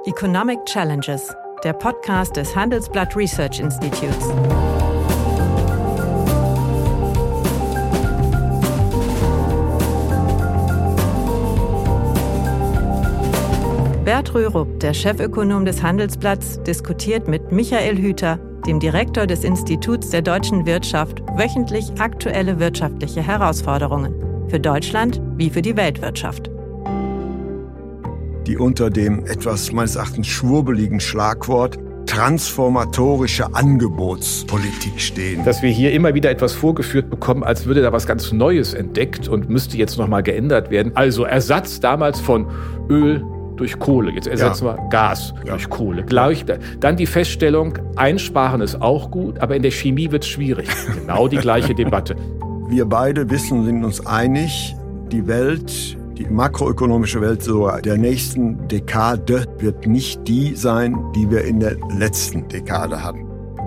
Economic Challenges, der Podcast des Handelsblatt Research Institutes. Bert Rürup, der Chefökonom des Handelsblatts, diskutiert mit Michael Hüter, dem Direktor des Instituts der deutschen Wirtschaft, wöchentlich aktuelle wirtschaftliche Herausforderungen. Für Deutschland wie für die Weltwirtschaft. Die unter dem etwas meines Erachtens schwurbeligen Schlagwort transformatorische Angebotspolitik stehen. Dass wir hier immer wieder etwas vorgeführt bekommen, als würde da was ganz Neues entdeckt und müsste jetzt nochmal geändert werden. Also Ersatz damals von Öl durch Kohle. Jetzt ersetzen wir Gas durch Kohle. Gleich, dann die Feststellung, einsparen ist auch gut, aber in der Chemie wird es schwierig. Genau die gleiche Debatte. Wir beide sind uns einig, die Welt, die makroökonomische Welt so der nächsten Dekade wird nicht die sein, die wir in der letzten Dekade hatten.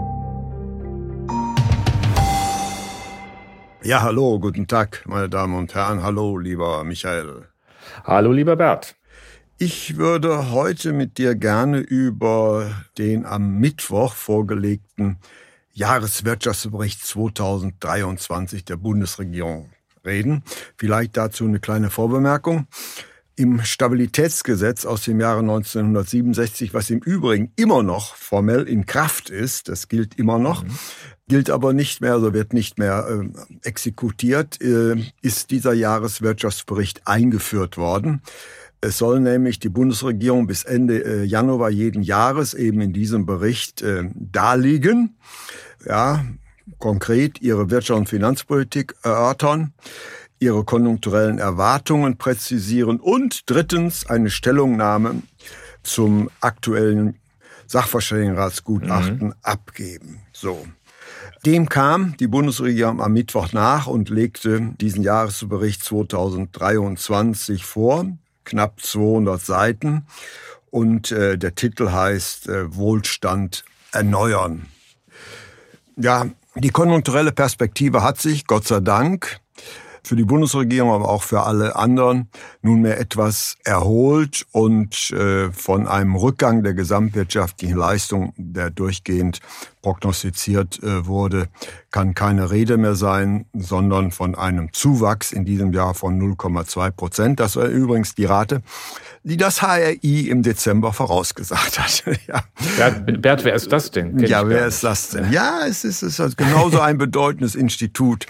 Ja, hallo, guten Tag, meine Damen und Herren. Hallo, lieber Michael. Hallo, lieber Bert. Ich würde heute mit dir gerne über den am Mittwoch vorgelegten Jahreswirtschaftsbericht 2023 der Bundesregierung reden. Vielleicht dazu eine kleine Vorbemerkung. Im Stabilitätsgesetz aus dem Jahre 1967, was im Übrigen immer noch formell in Kraft ist, das gilt immer noch, gilt aber nicht mehr, also wird nicht mehr exekutiert, ist dieser Jahreswirtschaftsbericht eingeführt worden. Es soll nämlich die Bundesregierung bis Ende Januar jeden Jahres eben in diesem Bericht darlegen, ja, konkret ihre Wirtschafts- und Finanzpolitik erörtern, ihre konjunkturellen Erwartungen präzisieren und drittens eine Stellungnahme zum aktuellen Sachverständigenratsgutachten abgeben. So. Dem kam die Bundesregierung am Mittwoch nach und legte diesen Jahresbericht 2023 vor, knapp 200 Seiten und der Titel heißt Wohlstand erneuern. Ja, die konjunkturelle Perspektive hat sich, Gott sei Dank, für die Bundesregierung, aber auch für alle anderen nunmehr etwas erholt und von einem Rückgang der gesamtwirtschaftlichen Leistung, der durchgehend prognostiziert wurde, kann keine Rede mehr sein, sondern von einem Zuwachs in diesem Jahr von 0,2%. Das war übrigens die Rate, die das HRI im Dezember vorausgesagt hat. Ja. Bert, wer ist das denn? Ja, wer ist das denn? Ja, es ist genauso ein bedeutendes Institut.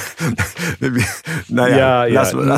Naja, lassen wir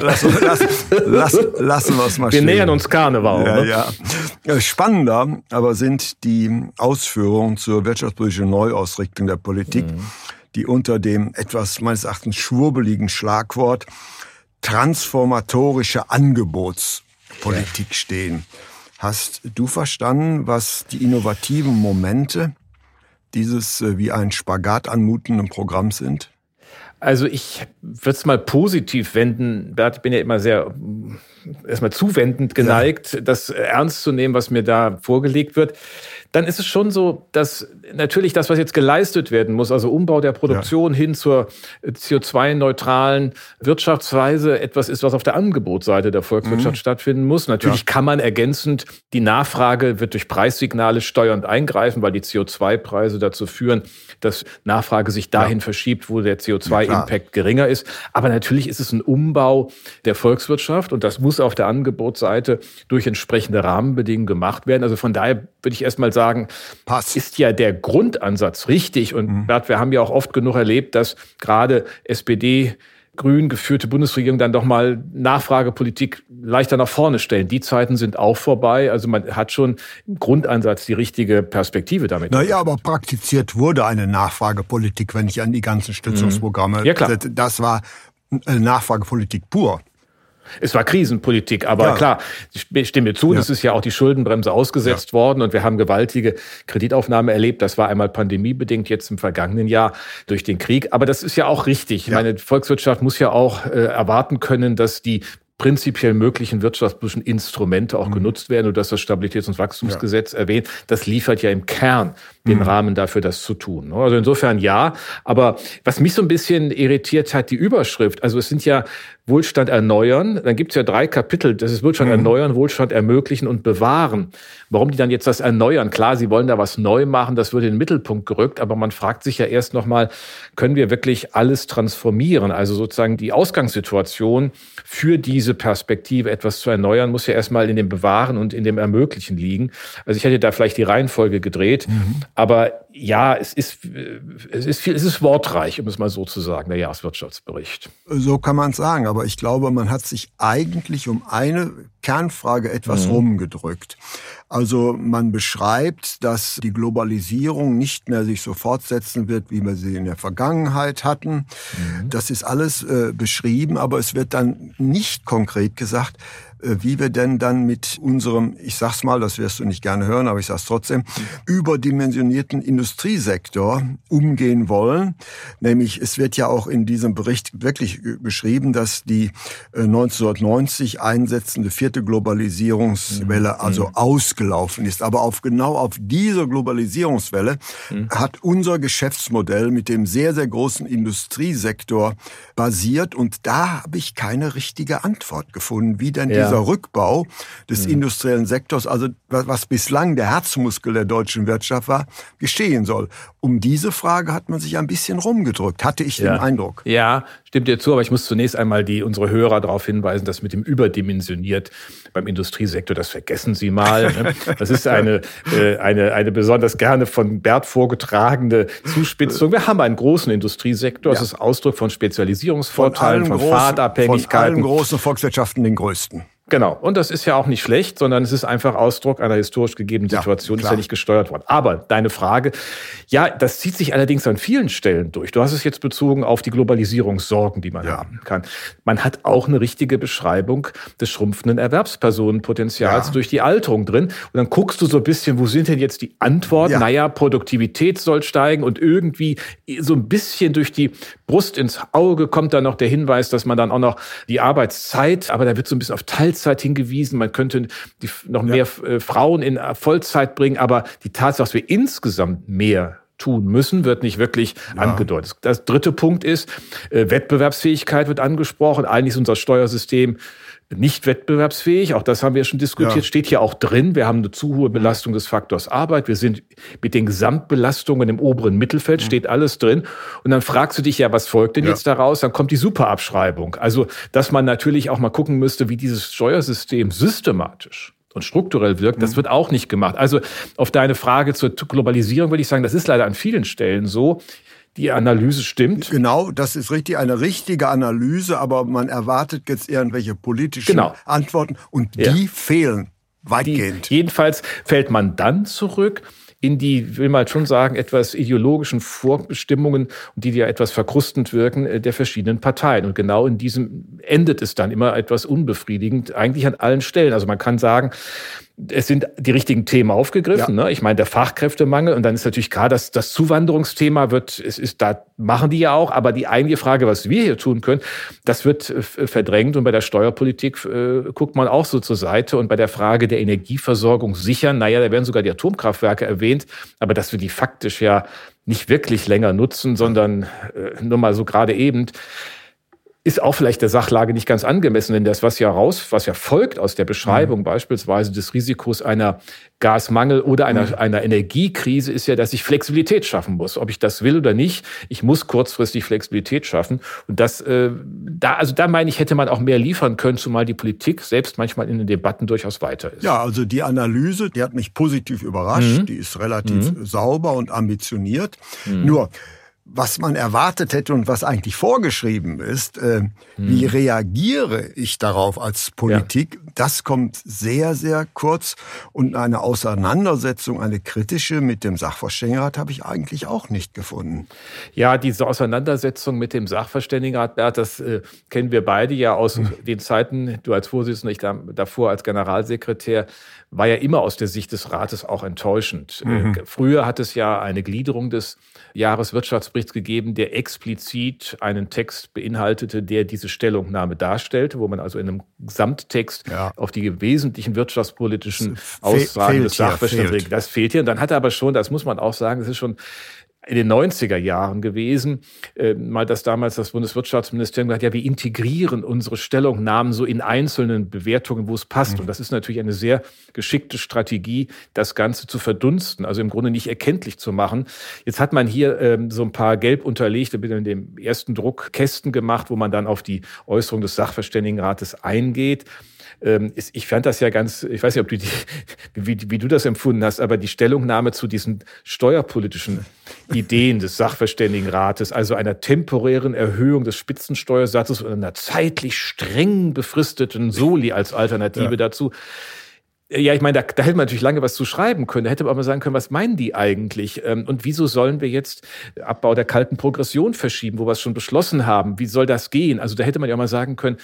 es mal stehen. Wir nähern uns Karneval. Ja. Spannender aber sind die Ausführungen zur wirtschaftspolitischen Neuausrichtung der Politik, die unter dem etwas meines Erachtens schwurbeligen Schlagwort transformatorische Angebotspolitik stehen. Hast du verstanden, was die innovativen Momente dieses wie ein Spagat anmutenden Programms sind? Also ich würde es mal positiv wenden. Bert, ich bin ja immer sehr erstmal zuwendend geneigt, das ernst zu nehmen, was mir da vorgelegt wird. Dann ist es schon so, dass natürlich das, was jetzt geleistet werden muss, also Umbau der Produktion hin zur CO2-neutralen Wirtschaftsweise, etwas ist, was auf der Angebotsseite der Volkswirtschaft stattfinden muss. Natürlich kann man ergänzend, die Nachfrage wird durch Preissignale steuernd eingreifen, weil die CO2-Preise dazu führen, dass Nachfrage sich dahin verschiebt, wo der CO2-Impact geringer ist. Aber natürlich ist es ein Umbau der Volkswirtschaft und das muss auf der Angebotsseite durch entsprechende Rahmenbedingungen gemacht werden. Also von daher würde ich erstmal sagen, ist ja der Grundansatz richtig. Und Bert, wir haben ja auch oft genug erlebt, dass gerade SPD, grün geführte Bundesregierung dann doch mal Nachfragepolitik leichter nach vorne stellen. Die Zeiten sind auch vorbei. Also man hat schon im Grundansatz die richtige Perspektive damit. Naja, aber praktiziert wurde eine Nachfragepolitik, wenn ich an die ganzen Stützungsprogramme... Ja, klar. Das war eine Nachfragepolitik pur. Es war Krisenpolitik, aber klar, ich stimme zu, es ist ja auch die Schuldenbremse ausgesetzt worden und wir haben gewaltige Kreditaufnahme erlebt. Das war einmal pandemiebedingt jetzt im vergangenen Jahr durch den Krieg. Aber das ist ja auch richtig. Meine Volkswirtschaft muss ja auch erwarten können, dass die prinzipiell möglichen wirtschaftspolitischen Instrumente auch genutzt werden. Und das Stabilitäts- und Wachstumsgesetz erwähnt, das liefert ja im Kern den Rahmen dafür, das zu tun. Also insofern ja. Aber was mich so ein bisschen irritiert hat, die Überschrift. Also es sind ja Wohlstand erneuern. Dann gibt es ja 3 Kapitel, das ist Wohlstand erneuern, Wohlstand ermöglichen und bewahren. Warum die dann jetzt das erneuern? Klar, sie wollen da was neu machen, das wird in den Mittelpunkt gerückt, aber man fragt sich ja erst nochmal, können wir wirklich alles transformieren? Also sozusagen die Ausgangssituation für diese Perspektive, etwas zu erneuern, muss ja erstmal in dem Bewahren und in dem Ermöglichen liegen. Also ich hätte da vielleicht die Reihenfolge gedreht, aber ja, es ist wortreich, um es mal so zu sagen, der Jahreswirtschaftsbericht. So kann man es sagen, aber ich glaube, man hat sich eigentlich um eine Kernfrage etwas rumgedrückt. Also man beschreibt, dass die Globalisierung nicht mehr sich so fortsetzen wird, wie wir sie in der Vergangenheit hatten. Das ist alles beschrieben, aber es wird dann nicht konkret gesagt, wie wir denn dann mit unserem, ich sag's mal, das wirst du nicht gerne hören, aber ich sag's trotzdem, überdimensionierten Industriesektor umgehen wollen. Nämlich, es wird ja auch in diesem Bericht wirklich beschrieben, dass die 1990 einsetzende 4. Globalisierungswelle also ausgelaufen ist. Aber genau auf dieser Globalisierungswelle hat unser Geschäftsmodell mit dem sehr, sehr großen Industriesektor basiert. Und da habe ich keine richtige Antwort gefunden, wie denn dieser Rückbau des industriellen Sektors, also was bislang der Herzmuskel der deutschen Wirtschaft war, geschehen soll. Um diese Frage hat man sich ein bisschen rumgedrückt, hatte ich den Eindruck. Ja, stimmt dir zu, aber ich muss zunächst einmal unsere Hörer darauf hinweisen, dass mit dem überdimensioniert beim Industriesektor, das vergessen Sie mal. Ne? Das ist eine besonders gerne von Bert vorgetragene Zuspitzung. Wir haben einen großen Industriesektor, das ist Ausdruck von Spezialisierungsvorteilen, von Fahrtabhängigkeiten. Von allen großen Volkswirtschaften den größten. Genau. Und das ist ja auch nicht schlecht, sondern es ist einfach Ausdruck einer historisch gegebenen Situation, ist ja nicht gesteuert worden. Aber deine Frage, ja, das zieht sich allerdings an vielen Stellen durch. Du hast es jetzt bezogen auf die Globalisierungssorgen, die man haben kann. Man hat auch eine richtige Beschreibung des schrumpfenden Erwerbspersonenpotenzials durch die Alterung drin. Und dann guckst du so ein bisschen, wo sind denn jetzt die Antworten? Ja. Naja, Produktivität soll steigen und irgendwie so ein bisschen durch die Brust ins Auge kommt dann noch der Hinweis, dass man dann auch noch die Arbeitszeit, aber da wird so ein bisschen auf Teilzeit hingewiesen, man könnte noch mehr Frauen in Vollzeit bringen, aber die Tatsache, dass wir insgesamt mehr tun müssen, wird nicht wirklich angedeutet. Das dritte Punkt ist, Wettbewerbsfähigkeit wird angesprochen. Eigentlich ist unser Steuersystem nicht wettbewerbsfähig, auch das haben wir schon diskutiert, steht hier auch drin. Wir haben eine zu hohe Belastung des Faktors Arbeit. Wir sind mit den Gesamtbelastungen im oberen Mittelfeld, steht alles drin. Und dann fragst du dich ja, was folgt denn jetzt daraus? Dann kommt die Superabschreibung. Also, dass man natürlich auch mal gucken müsste, wie dieses Steuersystem systematisch und strukturell wirkt, das wird auch nicht gemacht. Also auf deine Frage zur Globalisierung würde ich sagen, das ist leider an vielen Stellen so. Die Analyse stimmt. Genau, das ist richtig, eine richtige Analyse, aber man erwartet jetzt irgendwelche politischen Antworten und die fehlen weitgehend. Jedenfalls fällt man dann zurück in die, will man schon sagen, etwas ideologischen Vorbestimmungen, die ja etwas verkrustend wirken, der verschiedenen Parteien. Und genau in diesem endet es dann immer etwas unbefriedigend, eigentlich an allen Stellen. Also man kann sagen, es sind die richtigen Themen aufgegriffen. Ne? Ich meine, der Fachkräftemangel. Und dann ist natürlich klar, dass das Zuwanderungsthema da machen die ja auch. Aber die eigentliche Frage, was wir hier tun können, das wird verdrängt. Und bei der Steuerpolitik guckt man auch so zur Seite. Und bei der Frage der Energieversorgung sichern, da werden sogar die Atomkraftwerke erwähnt. Aber dass wir die faktisch ja nicht wirklich länger nutzen, sondern nur mal so gerade eben, ist auch vielleicht der Sachlage nicht ganz angemessen, denn das, was ja folgt aus der Beschreibung beispielsweise des Risikos einer Gasmangel oder einer Energiekrise, ist ja, dass ich Flexibilität schaffen muss. Ob ich das will oder nicht, ich muss kurzfristig Flexibilität schaffen. Und da meine ich, hätte man auch mehr liefern können, zumal die Politik selbst manchmal in den Debatten durchaus weiter ist. Ja, also die Analyse, die hat mich positiv überrascht. Die ist relativ sauber und ambitioniert. Nur, was man erwartet hätte und was eigentlich vorgeschrieben ist, wie reagiere ich darauf als Politik, das kommt sehr, sehr kurz. Und eine Auseinandersetzung, eine kritische mit dem Sachverständigenrat habe ich eigentlich auch nicht gefunden. Ja, diese Auseinandersetzung mit dem Sachverständigenrat, Bert, das kennen wir beide ja aus den Zeiten, du als Vorsitzender, ich davor als Generalsekretär, war ja immer aus der Sicht des Rates auch enttäuschend. Früher hat es ja eine Gliederung des Jahreswirtschaftsberichts gegeben, der explizit einen Text beinhaltete, der diese Stellungnahme darstellte, wo man also in einem Gesamttext auf die wesentlichen wirtschaftspolitischen Aussagen des Sachverständigen, das fehlt hier. Und dann hat er aber schon, das muss man auch sagen, das ist schon in den 90er Jahren gewesen, dass damals das Bundeswirtschaftsministerium gesagt hat, ja, wir integrieren unsere Stellungnahmen so in einzelnen Bewertungen, wo es passt. Und das ist natürlich eine sehr geschickte Strategie, das Ganze zu verdunsten, also im Grunde nicht erkenntlich zu machen. Jetzt hat man hier so ein paar gelb unterlegte, in dem ersten Druck Kästen gemacht, wo man dann auf die Äußerung des Sachverständigenrates eingeht. Ich fand das ja ganz, ich weiß nicht, ob du wie du das empfunden hast, aber die Stellungnahme zu diesen steuerpolitischen Ideen des Sachverständigenrates, also einer temporären Erhöhung des Spitzensteuersatzes und einer zeitlich streng befristeten Soli als Alternative dazu. Ja, ich meine, da hätte man natürlich lange was zu schreiben können. Da hätte man aber mal sagen können, was meinen die eigentlich? Und wieso sollen wir jetzt Abbau der kalten Progression verschieben, wo wir es schon beschlossen haben? Wie soll das gehen? Also da hätte man ja auch mal sagen können,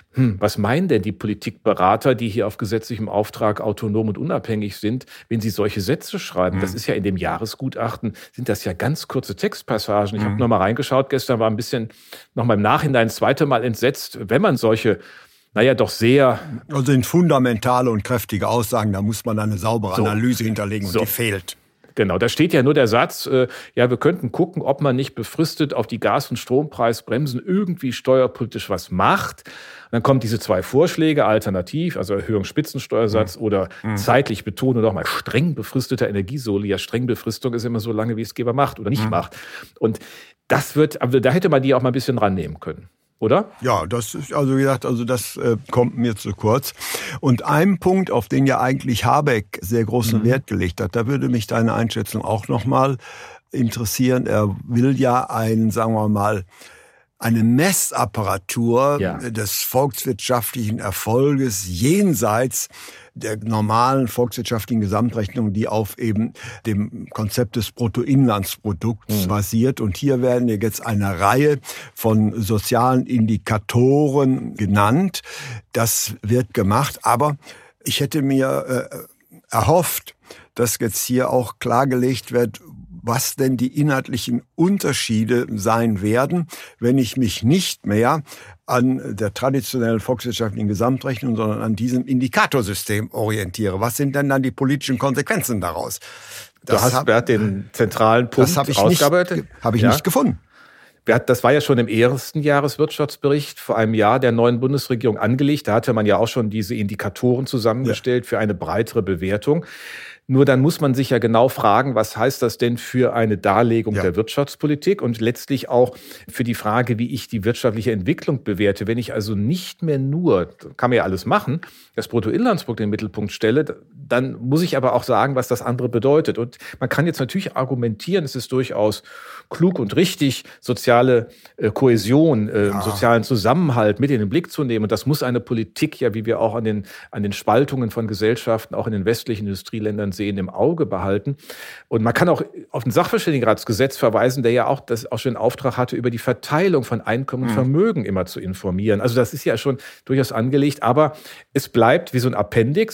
was meinen denn die Politikberater, die hier auf gesetzlichem Auftrag autonom und unabhängig sind, wenn sie solche Sätze schreiben? Das ist ja in dem Jahresgutachten, sind das ja ganz kurze Textpassagen. Ich habe noch mal reingeschaut, gestern war ein bisschen noch mal im Nachhinein das zweite Mal entsetzt, wenn man solche, doch sehr... Also sind fundamentale und kräftige Aussagen, da muss man eine saubere Analyse hinterlegen und die fehlt. Genau, da steht ja nur der Satz, wir könnten gucken, ob man nicht befristet auf die Gas- und Strompreisbremsen irgendwie steuerpolitisch was macht. Und dann kommen diese zwei Vorschläge, alternativ, also Erhöhung Spitzensteuersatz oder zeitlich betonen oder auch mal streng befristeter Energiesoli. Ja, streng Befristung ist immer so lange, wie es Geber macht oder nicht macht. Und das da hätte man die auch mal ein bisschen rannehmen können. Oder? Ja, das ist, also wie gesagt, das kommt mir zu kurz. Und ein Punkt, auf den ja eigentlich Habeck sehr großen Wert gelegt hat, da würde mich deine Einschätzung auch nochmal interessieren. Er will ja sagen wir mal, eine Messapparatur des volkswirtschaftlichen Erfolges jenseits der normalen volkswirtschaftlichen Gesamtrechnung, die auf eben dem Konzept des Bruttoinlandsprodukts basiert. Und hier werden jetzt eine Reihe von sozialen Indikatoren genannt. Das wird gemacht, aber ich hätte mir erhofft, dass jetzt hier auch klargelegt wird, was denn die inhaltlichen Unterschiede sein werden, wenn ich mich nicht mehr an der traditionellen volkswirtschaftlichen Gesamtrechnung, sondern an diesem Indikatorsystem orientiere. Was sind denn dann die politischen Konsequenzen daraus? Du hast, Bert, den zentralen Punkt rausgearbeitet. Habe ich nicht gefunden. Das war ja schon im ersten Jahreswirtschaftsbericht vor einem Jahr der neuen Bundesregierung angelegt. Da hatte man ja auch schon diese Indikatoren zusammengestellt für eine breitere Bewertung. Nur dann muss man sich ja genau fragen, was heißt das denn für eine Darlegung der Wirtschaftspolitik und letztlich auch für die Frage, wie ich die wirtschaftliche Entwicklung bewerte. Wenn ich also nicht mehr nur, kann man ja alles machen, das Bruttoinlandsprodukt in den Mittelpunkt stelle, dann muss ich aber auch sagen, was das andere bedeutet. Und man kann jetzt natürlich argumentieren, es ist durchaus klug und richtig, soziale Kohäsion, sozialen Zusammenhalt mit in den Blick zu nehmen. Und das muss eine Politik ja, wie wir auch an den Spaltungen von Gesellschaften, auch in den westlichen Industrieländern sehen, im Auge behalten. Und man kann auch auf ein Sachverständigenratsgesetz verweisen, der ja auch schon den Auftrag hatte, über die Verteilung von Einkommen und Vermögen immer zu informieren. Also das ist ja schon durchaus angelegt, aber es bleibt wie so ein Appendix.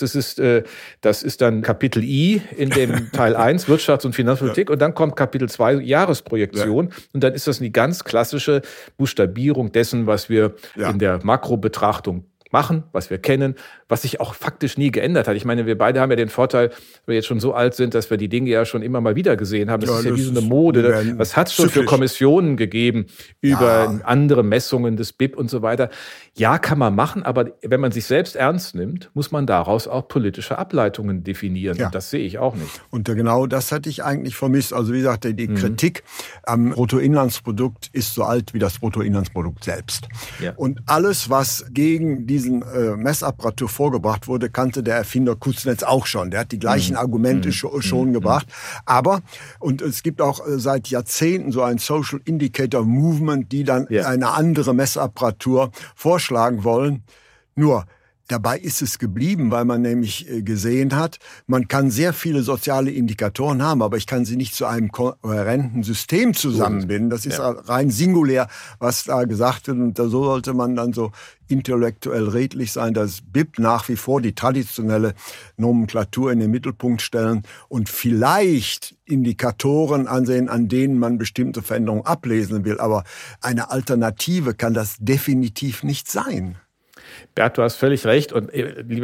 Das ist dann Kapitel I in dem Teil 1, Wirtschafts- und Finanzpolitik, und dann kommt Kapitel 2, Jahresprojektion. Und dann ist das eine ganz klassische Buchstabierung dessen, was wir in der Makrobetrachtung machen, was wir kennen, was sich auch faktisch nie geändert hat. Ich meine, wir beide haben ja den Vorteil, dass wir jetzt schon so alt sind, dass wir die Dinge ja schon immer mal wieder gesehen haben. Das ist ja wie so eine Mode. Was hat es schon für Kommissionen gegeben über andere Messungen des BIP und so weiter? Ja, kann man machen, aber wenn man sich selbst ernst nimmt, muss man daraus auch politische Ableitungen definieren. Und das sehe ich auch nicht. Und genau das hatte ich eigentlich vermisst. Also wie gesagt, die Kritik am Bruttoinlandsprodukt ist so alt wie das Bruttoinlandsprodukt selbst. Ja. Und alles, was gegen diesen Messapparatur vorgebracht wurde, kannte der Erfinder Kuznets auch schon. Der hat die gleichen Argumente schon gebracht. Aber, und es gibt auch seit Jahrzehnten so ein Social Indicator Movement, die dann eine andere Messapparatur vorschlagen wollen. Nur, dabei ist es geblieben, weil man nämlich gesehen hat, man kann sehr viele soziale Indikatoren haben, aber ich kann sie nicht zu einem kohärenten System zusammenbinden. Das ist rein singulär, was da gesagt wird. Und so sollte man dann so intellektuell redlich sein, dass BIP nach wie vor die traditionelle Nomenklatur in den Mittelpunkt stellen und vielleicht Indikatoren ansehen, an denen man bestimmte Veränderungen ablesen will. Aber eine Alternative kann das definitiv nicht sein. Bert, du hast völlig recht. Und liebe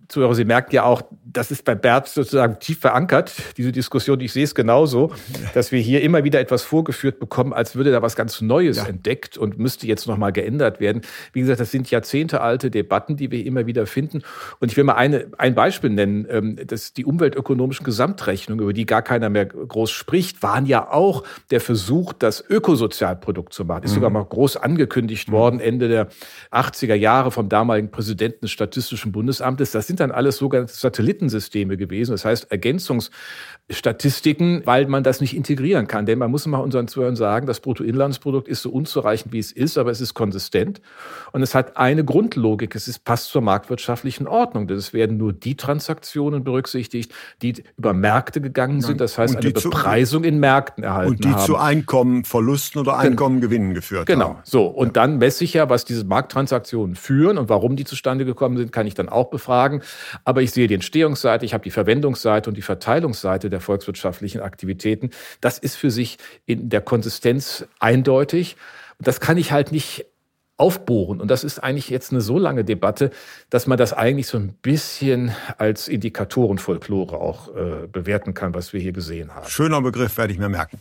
Zuhörer, Sie merken ja auch, das ist bei Bert sozusagen tief verankert, diese Diskussion. Ich sehe es genauso, dass wir hier immer wieder etwas vorgeführt bekommen, als würde da was ganz Neues entdeckt und müsste jetzt nochmal geändert werden. Wie gesagt, das sind jahrzehntealte Debatten, die wir immer wieder finden. Und ich will mal ein Beispiel nennen. Das die umweltökonomischen Gesamtrechnungen, über die gar keiner mehr groß spricht, waren ja auch der Versuch, das Ökosozialprodukt zu machen. Ist sogar mal groß angekündigt worden, Ende der 80er Jahre vom damaligen Präsidenten des Statistischen Bundesamtes. Das sind dann alles sogenannte Satellitensysteme gewesen. Das heißt Ergänzungsstatistiken, weil man das nicht integrieren kann. Denn man muss mal unseren Zuhörern sagen, das Bruttoinlandsprodukt ist so unzureichend, wie es ist, aber es ist konsistent. Und es hat eine Grundlogik. Es passt zur marktwirtschaftlichen Ordnung. Es werden nur die Transaktionen berücksichtigt, die über Märkte gegangen sind. Das heißt, eine Bepreisung in Märkten erhalten haben. Und die zu Einkommenverlusten oder Einkommengewinnen geführt haben. Genau. So. Und dann messe ich ja, was diese Markttransaktionen führen und warum die zustande gekommen sind, kann ich dann auch befragen. Aber ich sehe die Entstehungsseite, ich habe die Verwendungsseite und die Verteilungsseite der volkswirtschaftlichen Aktivitäten. Das ist für sich in der Konsistenz eindeutig. Und das kann ich halt nicht aufbohren. Und das ist eigentlich jetzt eine so lange Debatte, dass man das eigentlich so ein bisschen als Indikatorenfolklore auch bewerten kann, was wir hier gesehen haben. Schöner Begriff, werde ich mir merken.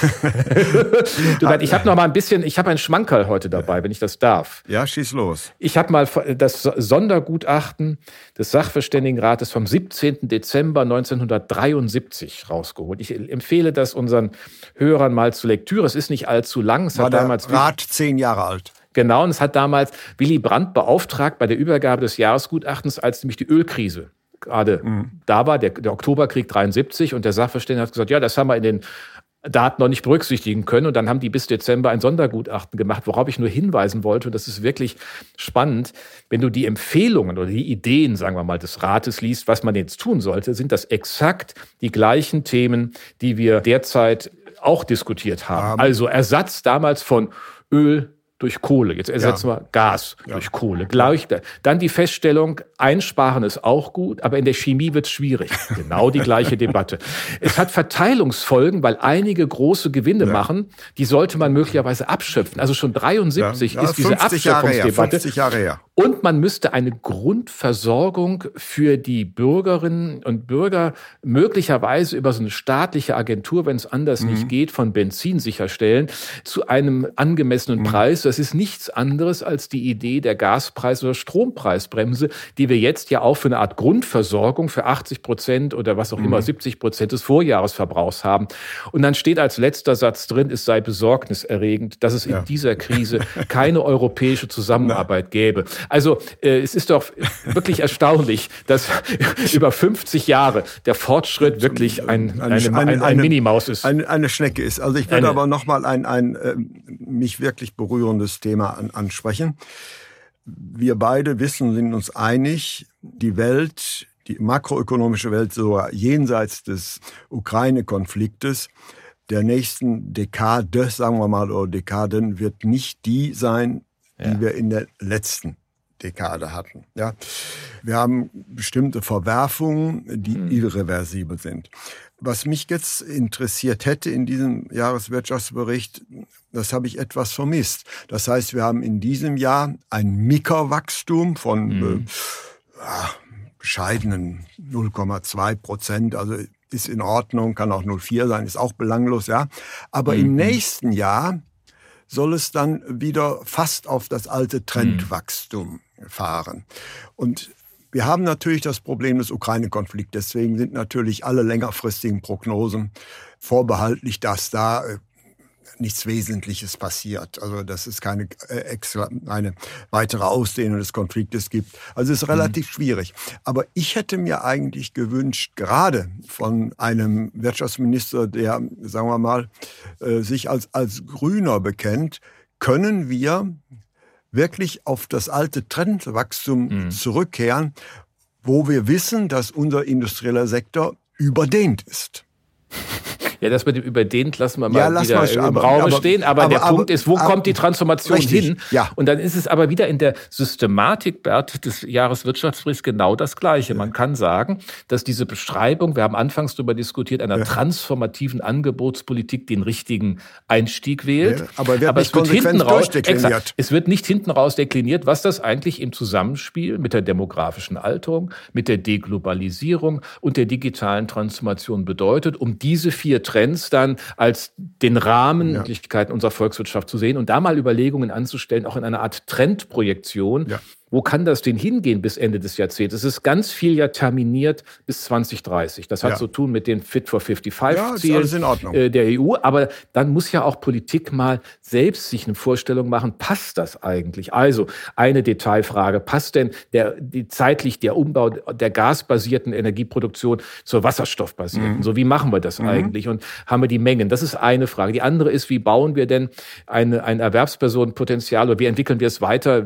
Ich habe noch mal ich habe ein Schmankerl heute dabei, wenn ich das darf. Ja, schieß los. Ich habe mal das Sondergutachten des Sachverständigenrates vom 17. Dezember 1973 rausgeholt. Ich empfehle das unseren Hörern mal zur Lektüre. Es ist nicht allzu lang. Es war der Rat 10 Jahre alt. Genau, und es hat damals Willy Brandt beauftragt bei der Übergabe des Jahresgutachtens, als nämlich die Ölkrise gerade da war, der Oktoberkrieg 73, und der Sachverständige hat gesagt, ja, das haben wir in den Daten noch nicht berücksichtigen können. Und dann haben die bis Dezember ein Sondergutachten gemacht, worauf ich nur hinweisen wollte. Und das ist wirklich spannend. Wenn du die Empfehlungen oder die Ideen, sagen wir mal, des Rates liest, was man jetzt tun sollte, sind das exakt die gleichen Themen, die wir derzeit auch diskutiert haben. Also Ersatz damals von Öl durch Kohle. Jetzt ersetzen wir Gas durch Kohle. Gleich, dann die Feststellung, einsparen ist auch gut, aber in der Chemie wird es schwierig. Genau die gleiche Debatte. Es hat Verteilungsfolgen, weil einige große Gewinne machen, die sollte man möglicherweise abschöpfen. Also schon 73 ist diese Abschöpfungsdebatte. 50 Jahre her. Und man müsste eine Grundversorgung für die Bürgerinnen und Bürger möglicherweise über so eine staatliche Agentur, wenn es anders nicht geht, von Benzin sicherstellen, zu einem angemessenen Preis. Das ist nichts anderes als die Idee der Gaspreis- oder Strompreisbremse, die wir jetzt ja auch für eine Art Grundversorgung für 80% oder was auch immer, 70% des Vorjahresverbrauchs haben. Und dann steht als letzter Satz drin, es sei besorgniserregend, dass es in dieser Krise keine europäische Zusammenarbeit gäbe. Also es ist doch wirklich erstaunlich, dass über 50 Jahre der Fortschritt wirklich ein Minimaus ist. Eine Schnecke ist. Also ich würde aber nochmal ein mich wirklich berührendes Thema ansprechen. Wir beide sind uns einig, die Welt, die makroökonomische Welt, sogar jenseits des Ukraine-Konfliktes, der nächsten Dekade, sagen wir mal, oder Dekaden, wird nicht die sein, die wir in der letzten Dekade hatten. Ja? Wir haben bestimmte Verwerfungen, die irreversibel sind. Was mich jetzt interessiert hätte in diesem Jahreswirtschaftsbericht, das habe ich etwas vermisst. Das heißt, wir haben in diesem Jahr ein Mikrowachstum von bescheidenen 0,2%, also ist in Ordnung, kann auch 0,4 sein, ist auch belanglos, ja. Aber im nächsten Jahr soll es dann wieder fast auf das alte Trendwachstum fahren. Und wir haben natürlich das Problem des Ukraine-Konflikts. Deswegen sind natürlich alle längerfristigen Prognosen vorbehaltlich, dass da nichts Wesentliches passiert. Also dass es eine weitere Ausdehnung des Konfliktes gibt. Also es ist relativ schwierig. Aber ich hätte mir eigentlich gewünscht, gerade von einem Wirtschaftsminister, der, sagen wir mal, sich als Grüner bekennt, können wir wirklich auf das alte Trendwachstum zurückkehren, wo wir wissen, dass unser industrieller Sektor überdehnt ist. Ja, das mit dem überdehnt lassen wir mal wieder im Raum stehen. Aber der Punkt ist, wo kommt die Transformation hin? Ja. Und dann ist es aber wieder in der Systematik, Bert, des Jahreswirtschaftsberichts genau das Gleiche. Man kann sagen, dass diese Beschreibung, wir haben anfangs darüber diskutiert, einer transformativen Angebotspolitik den richtigen Einstieg wählt. Ja, aber es wird hinten raus dekliniert. Es wird nicht hinten raus dekliniert, was das eigentlich im Zusammenspiel mit der demografischen Alterung, mit der Deglobalisierung und der digitalen Transformation bedeutet, um diese 4 Trends dann als den Rahmen Möglichkeiten unserer Volkswirtschaft zu sehen und da mal Überlegungen anzustellen, auch in einer Art Trendprojektion. Ja. Wo kann das denn hingehen bis Ende des Jahrzehnts? Es ist ganz viel ja terminiert bis 2030. Das hat zu tun mit den Fit for 55-Zielen der EU. Aber dann muss ja auch Politik mal selbst sich eine Vorstellung machen, passt das eigentlich? Also eine Detailfrage, passt denn zeitlich der Umbau der gasbasierten Energieproduktion zur wasserstoffbasierten? So, wie machen wir das eigentlich? Und haben wir die Mengen? Das ist eine Frage. Die andere ist, wie bauen wir denn ein Erwerbspersonenpotenzial oder wie entwickeln wir es weiter,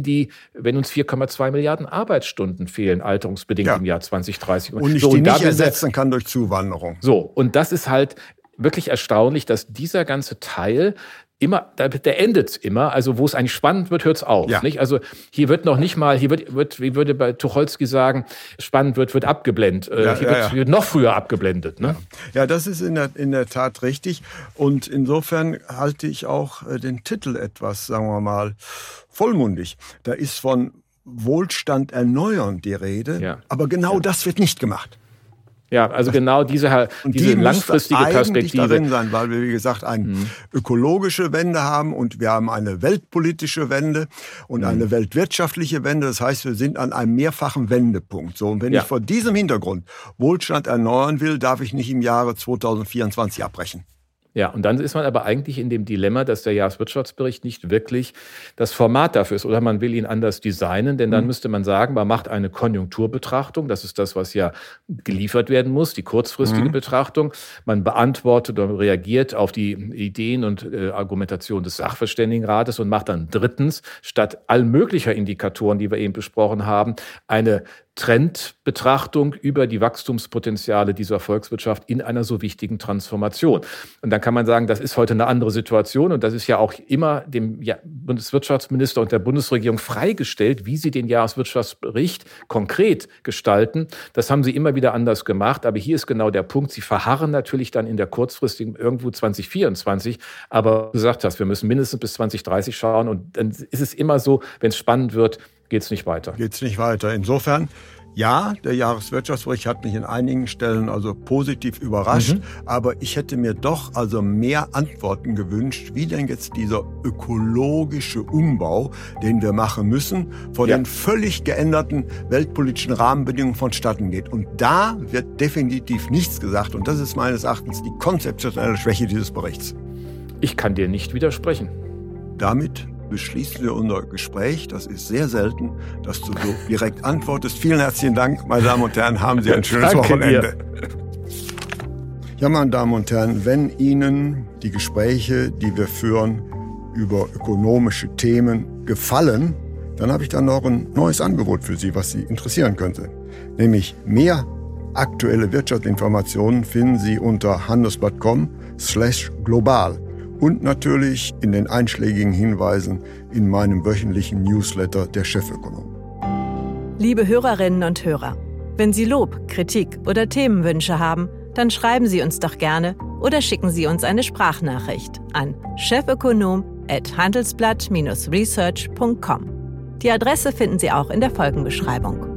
wenn uns 4,2 Milliarden Arbeitsstunden fehlen, alterungsbedingt im Jahr 2030. Und die nicht ersetzen kann durch Zuwanderung. So, und das ist halt wirklich erstaunlich, dass dieser ganze Teil immer, der endet immer, also wo es eigentlich spannend wird, hört es auf. Ja. Nicht? Also hier wird noch nicht mal, hier wird, wie würde bei Tucholsky sagen, spannend wird abgeblendet. Wird noch früher abgeblendet. Ne? Ja, das ist in der Tat richtig. Und insofern halte ich auch den Titel etwas, sagen wir mal, vollmundig. Da ist von Wohlstand erneuern die Rede, aber genau das wird nicht gemacht. Ja, also genau diese langfristige Perspektive darin sein, weil wir, wie gesagt, eine ökologische Wende haben und wir haben eine weltpolitische Wende und eine weltwirtschaftliche Wende. Das heißt, wir sind an einem mehrfachen Wendepunkt. So, und wenn ich vor diesem Hintergrund Wohlstand erneuern will, darf ich nicht im Jahre 2024 abbrechen. Ja, und dann ist man aber eigentlich in dem Dilemma, dass der Jahreswirtschaftsbericht nicht wirklich das Format dafür ist. Oder man will ihn anders designen, denn dann müsste man sagen, man macht eine Konjunkturbetrachtung. Das ist das, was ja geliefert werden muss, die kurzfristige Betrachtung. Man beantwortet oder reagiert auf die Ideen und Argumentation des Sachverständigenrates und macht dann drittens, statt all möglicher Indikatoren, die wir eben besprochen haben, eine Trendbetrachtung über die Wachstumspotenziale dieser Volkswirtschaft in einer so wichtigen Transformation. Und dann kann man sagen, das ist heute eine andere Situation und das ist ja auch immer dem Bundeswirtschaftsminister und der Bundesregierung freigestellt, wie sie den Jahreswirtschaftsbericht konkret gestalten. Das haben sie immer wieder anders gemacht, aber hier ist genau der Punkt, sie verharren natürlich dann in der kurzfristigen irgendwo 2024, aber du gesagt hast, wir müssen mindestens bis 2030 schauen und dann ist es immer so, wenn es spannend wird, geht's nicht weiter. Insofern, ja, der Jahreswirtschaftsbericht hat mich in einigen Stellen also positiv überrascht, aber ich hätte mir doch also mehr Antworten gewünscht, wie denn jetzt dieser ökologische Umbau, den wir machen müssen, vor den völlig geänderten weltpolitischen Rahmenbedingungen vonstatten geht. Und da wird definitiv nichts gesagt und das ist meines Erachtens die konzeptionelle Schwäche dieses Berichts. Ich kann dir nicht widersprechen. Damit beschließen wir unser Gespräch. Das ist sehr selten, dass du so direkt antwortest. Vielen herzlichen Dank, meine Damen und Herren. Haben Sie ein schönes Wochenende. Ja, meine Damen und Herren, wenn Ihnen die Gespräche, die wir führen über ökonomische Themen, gefallen, dann habe ich dann noch ein neues Angebot für Sie, was Sie interessieren könnte. Nämlich mehr aktuelle Wirtschaftsinformationen finden Sie unter handelsblatt.com/global. Und natürlich in den einschlägigen Hinweisen in meinem wöchentlichen Newsletter der Chefökonom. Liebe Hörerinnen und Hörer, wenn Sie Lob, Kritik oder Themenwünsche haben, dann schreiben Sie uns doch gerne oder schicken Sie uns eine Sprachnachricht an chefökonom@handelsblatt-research.com. Die Adresse finden Sie auch in der Folgenbeschreibung.